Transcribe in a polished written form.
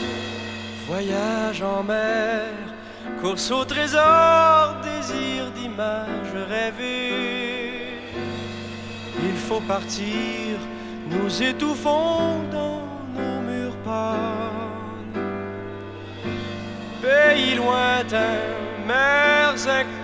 Voyage en mer, course au trésor, désir d'images rêvées. Il faut partir, nous étouffons dans nos murs pâles. Pays lointains, mers inconnues,